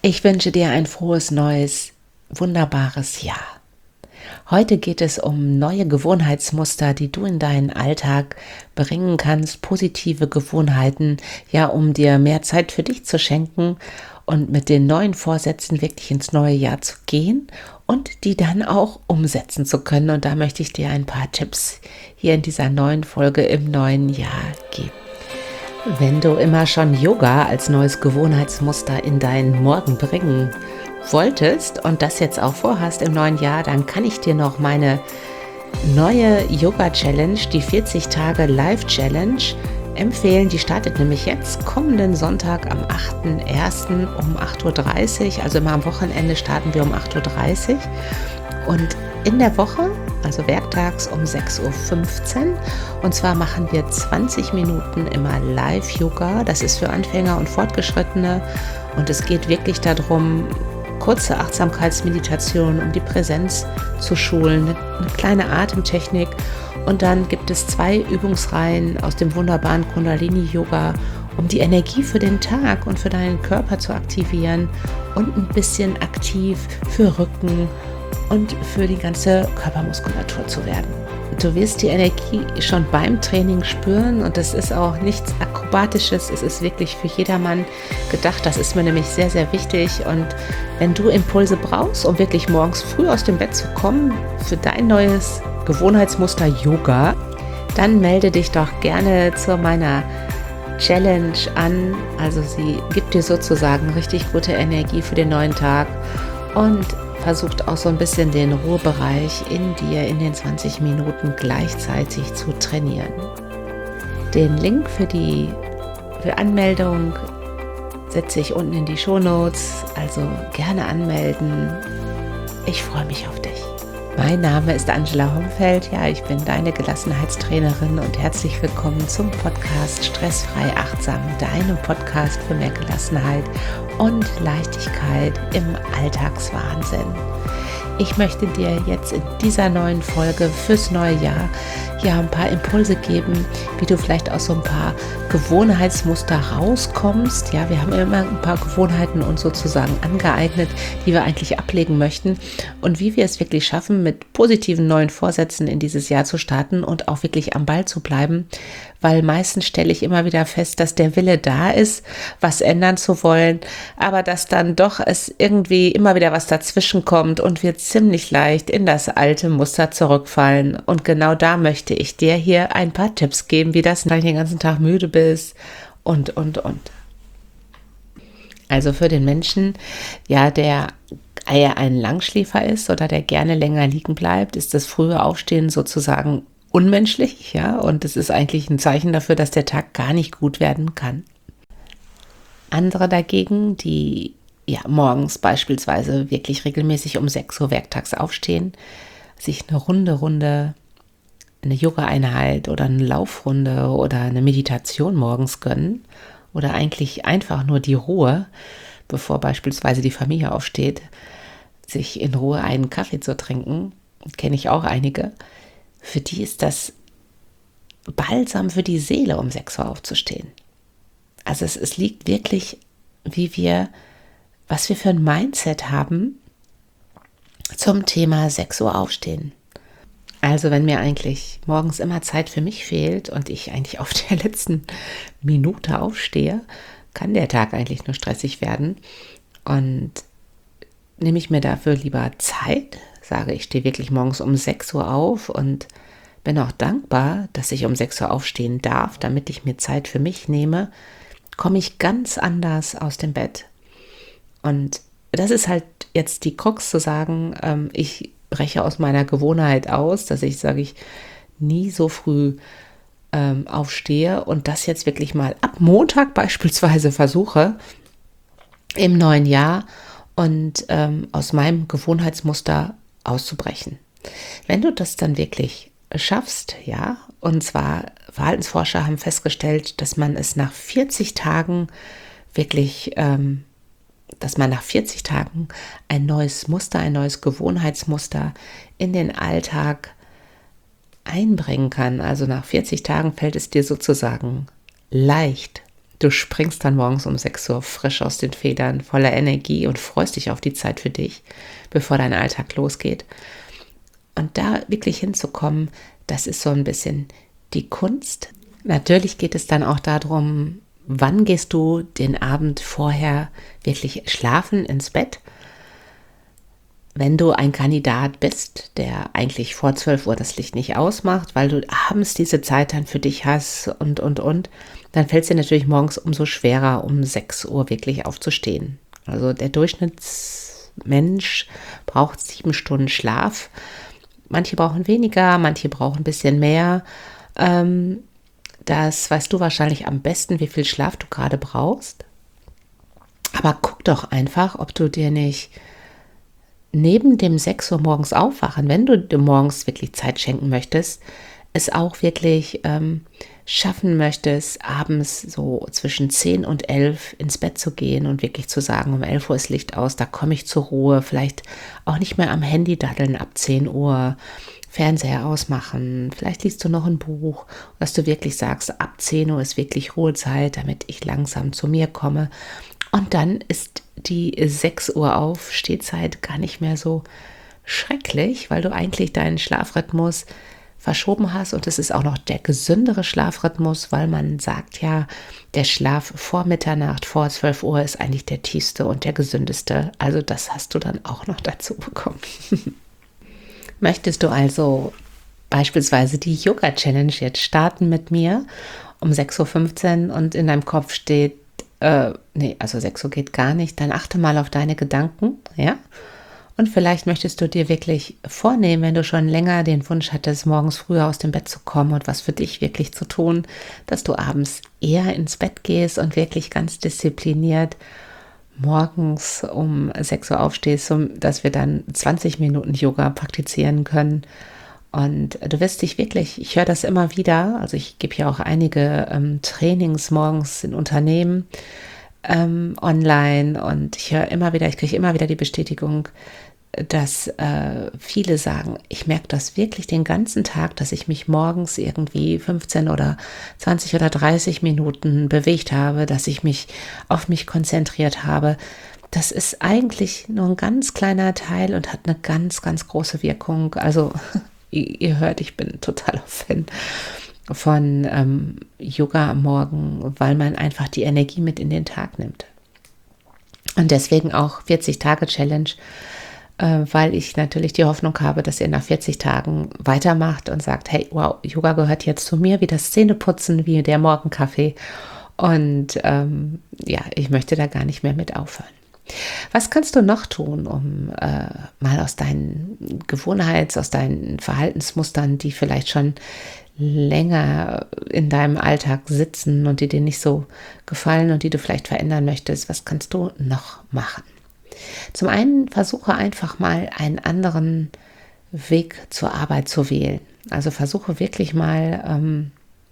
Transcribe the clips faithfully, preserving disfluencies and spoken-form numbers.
Ich wünsche dir ein frohes, neues, wunderbares Jahr. Heute geht es um neue Gewohnheitsmuster, die du in deinen Alltag bringen kannst, positive Gewohnheiten, ja, um dir mehr Zeit für dich zu schenken und mit den neuen Vorsätzen wirklich ins neue Jahr zu gehen und die dann auch umsetzen zu können. Und da möchte ich dir ein paar Tipps hier in dieser neuen Folge im neuen Jahr geben. Wenn du immer schon Yoga als neues Gewohnheitsmuster in deinen Morgen bringen wolltest und das jetzt auch vorhast im neuen Jahr, dann kann ich dir noch meine neue Yoga-Challenge, die vierzig Tage Live-Challenge, empfehlen. Die startet nämlich jetzt kommenden Sonntag am achten ersten um acht Uhr dreißig. Also immer am Wochenende starten wir um acht Uhr dreißig. Und in der Woche, also werktags um sechs Uhr fünfzehn. Und zwar machen wir zwanzig Minuten immer Live-Yoga. Das ist für Anfänger und Fortgeschrittene. Und es geht wirklich darum, kurze Achtsamkeitsmeditation, um die Präsenz zu schulen, eine kleine Atemtechnik. Und dann gibt es zwei Übungsreihen aus dem wunderbaren Kundalini-Yoga, um die Energie für den Tag und für deinen Körper zu aktivieren und ein bisschen aktiv für Rücken und für die ganze Körpermuskulatur zu werden. Du wirst die Energie schon beim Training spüren und das ist auch nichts Akrobatisches, es ist wirklich für jedermann gedacht, das ist mir nämlich sehr, sehr wichtig. Und wenn du Impulse brauchst, um wirklich morgens früh aus dem Bett zu kommen für dein neues Gewohnheitsmuster Yoga, dann melde dich doch gerne zu meiner Challenge an. Also sie gibt dir sozusagen richtig gute Energie für den neuen Tag und versucht auch so ein bisschen den Ruhebereich in dir in den zwanzig Minuten gleichzeitig zu trainieren. Den Link für die für Anmeldung setze ich unten in die Shownotes, also gerne anmelden. Ich freue mich auf dich. Mein Name ist Angela Homfeld, ja, ich bin deine Gelassenheitstrainerin und herzlich willkommen zum Podcast Stressfrei Achtsam, deinem Podcast für mehr Gelassenheit und Leichtigkeit im Alltagswahnsinn. Ich möchte dir jetzt in dieser neuen Folge fürs neue Jahr ja ein paar Impulse geben, wie du vielleicht aus so ein paar Gewohnheitsmuster rauskommst. Ja, wir haben immer ein paar Gewohnheiten uns sozusagen angeeignet, die wir eigentlich ablegen möchten und wie wir es wirklich schaffen, mit positiven neuen Vorsätzen in dieses Jahr zu starten und auch wirklich am Ball zu bleiben, weil meistens stelle ich immer wieder fest, dass der Wille da ist, was ändern zu wollen, aber dass dann doch es irgendwie immer wieder was dazwischen kommt und wir ziemlich leicht in das alte Muster zurückfallen. Und genau da möchte ich dir hier ein paar Tipps geben, wie das, wenn du den ganzen Tag müde bist und, und, und. Also für den Menschen, ja, der eher ein Langschläfer ist oder der gerne länger liegen bleibt, ist das frühe Aufstehen sozusagen unmenschlich, ja, und es ist eigentlich ein Zeichen dafür, dass der Tag gar nicht gut werden kann. Andere dagegen, die ja morgens beispielsweise wirklich regelmäßig um sechs Uhr werktags aufstehen, sich eine Runde, Runde, eine Yoga-Einheit oder eine Laufrunde oder eine Meditation morgens gönnen oder eigentlich einfach nur die Ruhe, bevor beispielsweise die Familie aufsteht, sich in Ruhe einen Kaffee zu trinken, kenne ich auch einige. Für die ist das Balsam für die Seele, um sechs Uhr aufzustehen. Also es, es liegt wirklich, wie wir, was wir für ein Mindset haben zum Thema sechs Uhr aufstehen. Also wenn mir eigentlich morgens immer Zeit für mich fehlt und ich eigentlich auf der letzten Minute aufstehe, kann der Tag eigentlich nur stressig werden. Und nehme ich mir dafür lieber Zeit, sage, ich stehe wirklich morgens um sechs Uhr auf und bin auch dankbar, dass ich um sechs Uhr aufstehen darf, damit ich mir Zeit für mich nehme, komme ich ganz anders aus dem Bett. Und das ist halt jetzt die Krux zu sagen, ähm, ich breche aus meiner Gewohnheit aus, dass ich, sage ich, nie so früh ähm, aufstehe und das jetzt wirklich mal ab Montag beispielsweise versuche im neuen Jahr und ähm, aus meinem Gewohnheitsmuster auszubrechen. Wenn du das dann wirklich schaffst, ja, und zwar Verhaltensforscher haben festgestellt, dass man es nach vierzig Tagen wirklich, ähm, dass man nach vierzig Tagen ein neues Muster, ein neues Gewohnheitsmuster in den Alltag einbringen kann. Also nach vierzig Tagen fällt es dir sozusagen leicht, Du springst dann morgens um sechs Uhr frisch aus den Federn, voller Energie und freust dich auf die Zeit für dich, bevor dein Alltag losgeht. Und da wirklich hinzukommen, das ist so ein bisschen die Kunst. Natürlich geht es dann auch darum, wann gehst du den Abend vorher wirklich schlafen ins Bett? Wenn du ein Kandidat bist, der eigentlich vor zwölf Uhr das Licht nicht ausmacht, weil du abends diese Zeit dann für dich hast und, und, und, dann fällt es dir natürlich morgens umso schwerer, um sechs Uhr wirklich aufzustehen. Also der Durchschnittsmensch braucht sieben Stunden Schlaf. Manche brauchen weniger, manche brauchen ein bisschen mehr. Ähm, das weißt du wahrscheinlich am besten, wie viel Schlaf du gerade brauchst. Aber guck doch einfach, ob du dir nicht neben dem sechs Uhr morgens aufwachen, wenn du dir morgens wirklich Zeit schenken möchtest, es auch wirklich ähm, schaffen möchtest, abends so zwischen zehn und elf ins Bett zu gehen und wirklich zu sagen, um elf Uhr ist Licht aus, da komme ich zur Ruhe, vielleicht auch nicht mehr am Handy daddeln ab zehn Uhr, Fernseher ausmachen, vielleicht liest du noch ein Buch, dass du wirklich sagst, ab zehn Uhr ist wirklich Ruhezeit, damit ich langsam zu mir komme. Und dann ist die sechs Uhr Aufstehzeit gar nicht mehr so schrecklich, weil du eigentlich deinen Schlafrhythmus verschoben hast und es ist auch noch der gesündere Schlafrhythmus, weil man sagt ja, der Schlaf vor Mitternacht, vor zwölf Uhr ist eigentlich der tiefste und der gesündeste. Also das hast du dann auch noch dazu bekommen. Möchtest du also beispielsweise die Yoga-Challenge jetzt starten mit mir um sechs Uhr fünfzehn und in deinem Kopf steht, Äh, nee, also sechs Uhr geht gar nicht, dann achte mal auf deine Gedanken, ja? Und vielleicht möchtest du dir wirklich vornehmen, wenn du schon länger den Wunsch hattest, morgens früher aus dem Bett zu kommen und was für dich wirklich zu tun, dass du abends eher ins Bett gehst und wirklich ganz diszipliniert morgens um sechs Uhr aufstehst, dass wir dann zwanzig Minuten Yoga praktizieren können. Und du wirst dich wirklich, ich höre das immer wieder, also ich gebe ja auch einige ähm, Trainings morgens in Unternehmen ähm, online und ich höre immer wieder, ich kriege immer wieder die Bestätigung, dass äh, viele sagen, ich merke das wirklich den ganzen Tag, dass ich mich morgens irgendwie fünfzehn oder zwanzig oder dreißig Minuten bewegt habe, dass ich mich auf mich konzentriert habe. Das ist eigentlich nur ein ganz kleiner Teil und hat eine ganz, ganz große Wirkung. Also ihr hört, ich bin totaler Fan von ähm, Yoga am Morgen, weil man einfach die Energie mit in den Tag nimmt. Und deswegen auch vierzig-Tage-Challenge, äh, weil ich natürlich die Hoffnung habe, dass ihr nach vierzig Tagen weitermacht und sagt, hey, wow, Yoga gehört jetzt zu mir, wie das Zähneputzen, wie der Morgenkaffee. Und ähm, ja, ich möchte da gar nicht mehr mit aufhören. Was kannst du noch tun, um äh, mal aus deinen Gewohnheits-, aus deinen Verhaltensmustern, die vielleicht schon länger in deinem Alltag sitzen und die dir nicht so gefallen und die du vielleicht verändern möchtest, was kannst du noch machen? Zum einen versuche einfach mal einen anderen Weg zur Arbeit zu wählen. Also versuche wirklich mal ähm,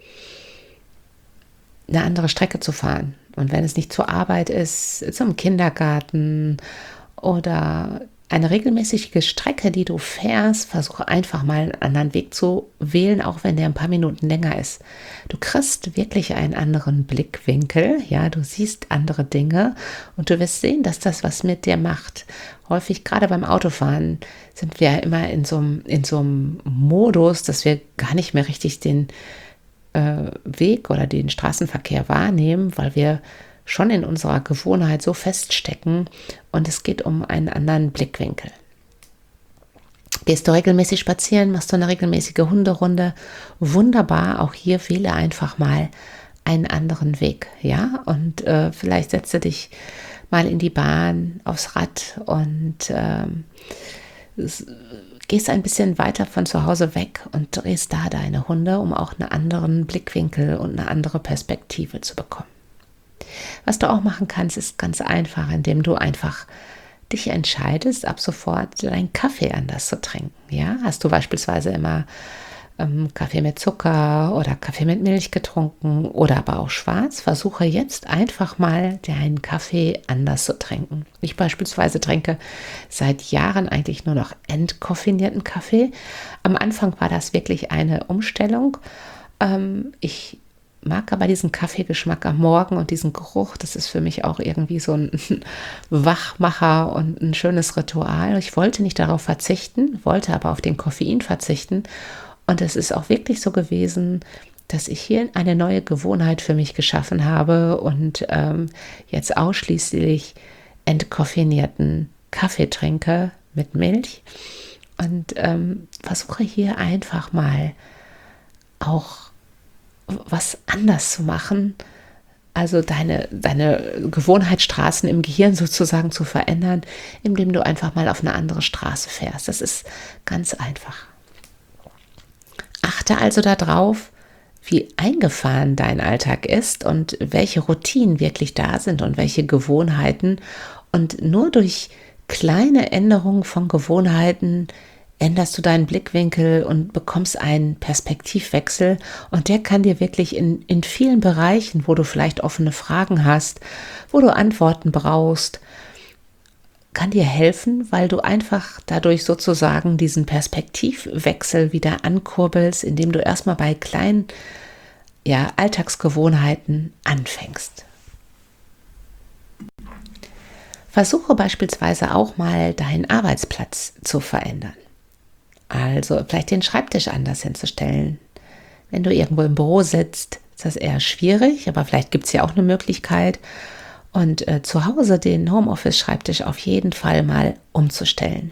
eine andere Strecke zu fahren. Und wenn es nicht zur Arbeit ist, zum Kindergarten oder eine regelmäßige Strecke, die du fährst, versuche einfach mal einen anderen Weg zu wählen, auch wenn der ein paar Minuten länger ist. Du kriegst wirklich einen anderen Blickwinkel, ja, du siehst andere Dinge und du wirst sehen, dass das was mit dir macht. Häufig, gerade beim Autofahren, sind wir immer in so einem, in so einem Modus, dass wir gar nicht mehr richtig den Weg oder den Straßenverkehr wahrnehmen, weil wir schon in unserer Gewohnheit so feststecken und es geht um einen anderen Blickwinkel. Gehst du regelmäßig spazieren, machst du eine regelmäßige Hunderunde, wunderbar, auch hier wähle einfach mal einen anderen Weg, ja, und äh, vielleicht setze dich mal in die Bahn, aufs Rad und ähm, gehst ein bisschen weiter von zu Hause weg und drehst da deine Hunde, um auch einen anderen Blickwinkel und eine andere Perspektive zu bekommen. Was du auch machen kannst, ist ganz einfach, indem du einfach dich entscheidest, ab sofort deinen Kaffee anders zu trinken. Ja? Hast du beispielsweise immer ähm, Kaffee mit Zucker oder Kaffee mit Milch getrunken oder aber auch schwarz, versuche jetzt einfach mal deinen Kaffee anders zu trinken. Ich beispielsweise trinke seit Jahren eigentlich nur noch entkoffinierten Kaffee. Am Anfang war das wirklich eine Umstellung. Ähm, ich mag aber diesen Kaffeegeschmack am Morgen und diesen Geruch. Das ist für mich auch irgendwie so ein Wachmacher und ein schönes Ritual. Ich wollte nicht darauf verzichten, wollte aber auf den Koffein verzichten. Und es ist auch wirklich so gewesen, dass ich hier eine neue Gewohnheit für mich geschaffen habe und ähm, jetzt ausschließlich entkoffinierten Kaffee trinke mit Milch und ähm, versuche hier einfach mal auch was anders zu machen, also deine, deine Gewohnheitsstraßen im Gehirn sozusagen zu verändern, indem du einfach mal auf eine andere Straße fährst. Das ist ganz einfach. Achte also darauf, wie eingefahren dein Alltag ist und welche Routinen wirklich da sind und welche Gewohnheiten. Und nur durch kleine Änderungen von Gewohnheiten änderst du deinen Blickwinkel und bekommst einen Perspektivwechsel. Und der kann dir wirklich in, in vielen Bereichen, wo du vielleicht offene Fragen hast, wo du Antworten brauchst, kann dir helfen, weil du einfach dadurch sozusagen diesen Perspektivwechsel wieder ankurbelst, indem du erstmal bei kleinen ja, Alltagsgewohnheiten anfängst. Versuche beispielsweise auch mal deinen Arbeitsplatz zu verändern. Also vielleicht den Schreibtisch anders hinzustellen. Wenn du irgendwo im Büro sitzt, ist das eher schwierig, aber vielleicht gibt es ja auch eine Möglichkeit. Und äh, zu Hause den Homeoffice-Schreibtisch auf jeden Fall mal umzustellen.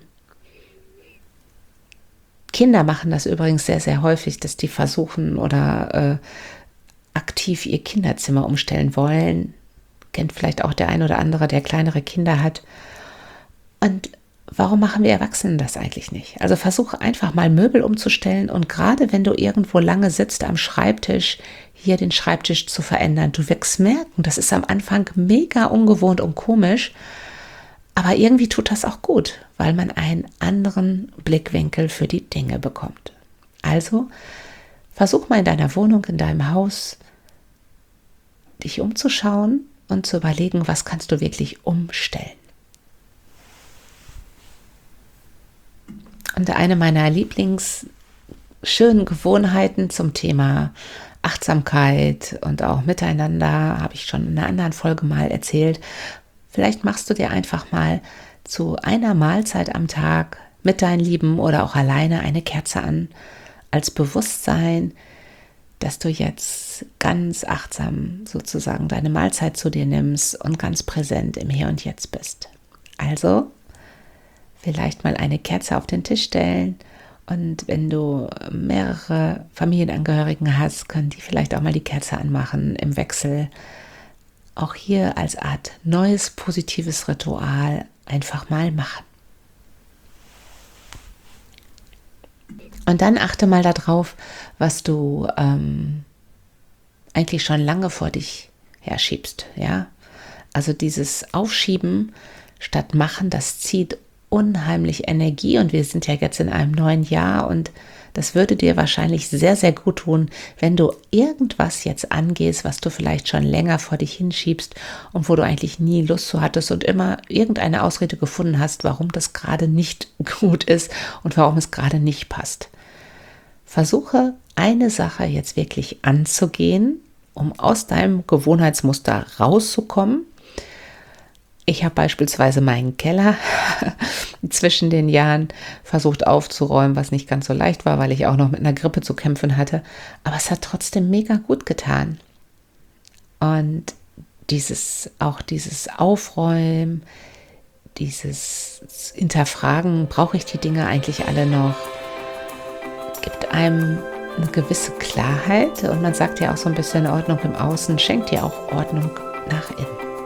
Kinder machen das übrigens sehr, sehr häufig, dass die versuchen oder äh, aktiv ihr Kinderzimmer umstellen wollen. Kennt vielleicht auch der ein oder andere, der kleinere Kinder hat. Und warum machen wir Erwachsenen das eigentlich nicht? Also versuche einfach mal Möbel umzustellen und gerade wenn du irgendwo lange sitzt am Schreibtisch, hier den Schreibtisch zu verändern. Du wirst merken, das ist am Anfang mega ungewohnt und komisch, aber irgendwie tut das auch gut, weil man einen anderen Blickwinkel für die Dinge bekommt. Also versuch mal in deiner Wohnung, in deinem Haus, dich umzuschauen und zu überlegen, was kannst du wirklich umstellen. Und eine meiner Lieblings schönen Gewohnheiten zum Thema Achtsamkeit und auch Miteinander, habe ich schon in einer anderen Folge mal erzählt. Vielleicht machst du dir einfach mal zu einer Mahlzeit am Tag mit deinen Lieben oder auch alleine eine Kerze an, als Bewusstsein, dass du jetzt ganz achtsam sozusagen deine Mahlzeit zu dir nimmst und ganz präsent im Hier und Jetzt bist. Also vielleicht mal eine Kerze auf den Tisch stellen und wenn du mehrere Familienangehörigen hast, können die vielleicht auch mal die Kerze anmachen im Wechsel. Auch hier als Art neues positives Ritual einfach mal machen. Und dann achte mal darauf, was du ähm, eigentlich schon lange vor dich herschiebst. Ja? Also dieses Aufschieben statt Machen, das zieht unheimlich Energie und wir sind ja jetzt in einem neuen Jahr und das würde dir wahrscheinlich sehr, sehr gut tun, wenn du irgendwas jetzt angehst, was du vielleicht schon länger vor dich hinschiebst und wo du eigentlich nie Lust zu hattest und immer irgendeine Ausrede gefunden hast, warum das gerade nicht gut ist und warum es gerade nicht passt. Versuche eine Sache jetzt wirklich anzugehen, um aus deinem Gewohnheitsmuster rauszukommen. Ich habe beispielsweise meinen Keller zwischen den Jahren versucht aufzuräumen, was nicht ganz so leicht war, weil ich auch noch mit einer Grippe zu kämpfen hatte. Aber es hat trotzdem mega gut getan. Und dieses, auch dieses Aufräumen, dieses Hinterfragen, brauche ich die Dinge eigentlich alle noch, gibt einem eine gewisse Klarheit. Und man sagt ja auch so ein bisschen Ordnung im Außen, schenkt dir auch Ordnung nach innen.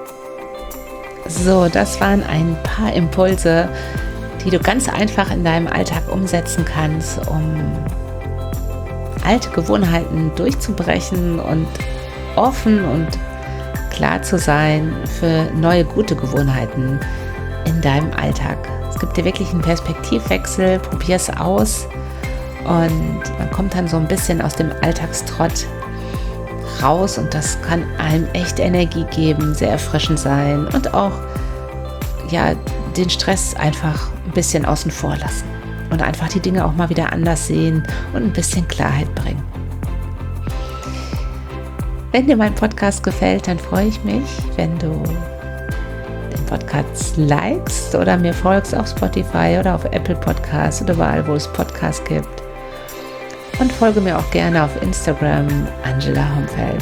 So, das waren ein paar Impulse, die du ganz einfach in deinem Alltag umsetzen kannst, um alte Gewohnheiten durchzubrechen und offen und klar zu sein für neue, gute Gewohnheiten in deinem Alltag. Es gibt dir wirklich einen Perspektivwechsel, probier es aus und man kommt dann so ein bisschen aus dem Alltagstrott raus und das kann einem echt Energie geben, sehr erfrischend sein und auch ja, den Stress einfach ein bisschen außen vor lassen und einfach die Dinge auch mal wieder anders sehen und ein bisschen Klarheit bringen. Wenn dir mein Podcast gefällt, dann freue ich mich, wenn du den Podcast likest oder mir folgst auf Spotify oder auf Apple Podcasts oder überall, wo es Podcasts gibt. Und folge mir auch gerne auf Instagram, Angela Homfeld.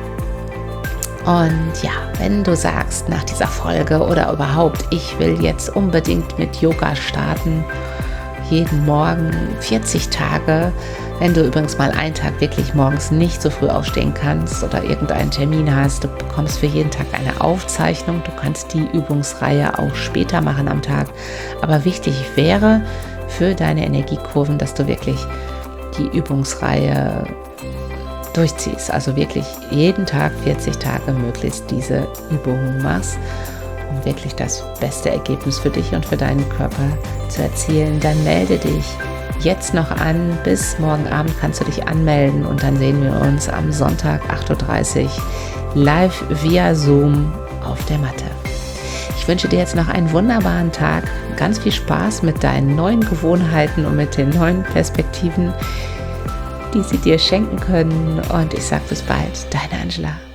Und ja, wenn du sagst nach dieser Folge oder überhaupt, ich will jetzt unbedingt mit Yoga starten, jeden Morgen vierzig Tage, wenn du übrigens mal einen Tag wirklich morgens nicht so früh aufstehen kannst oder irgendeinen Termin hast, du bekommst für jeden Tag eine Aufzeichnung, du kannst die Übungsreihe auch später machen am Tag, aber wichtig wäre für deine Energiekurven, dass du wirklich die Übungsreihe durchziehst, also wirklich jeden Tag vierzig Tage möglichst diese Übungen machst, um wirklich das beste Ergebnis für dich und für deinen Körper zu erzielen. Dann melde dich jetzt noch an, bis morgen Abend kannst du dich anmelden und dann sehen wir uns am Sonntag acht Uhr dreißig live via Zoom auf der Matte. Ich wünsche dir jetzt noch einen wunderbaren Tag, ganz viel Spaß mit deinen neuen Gewohnheiten und mit den neuen Perspektiven, die sie dir schenken können, und ich sage bis bald, deine Angela.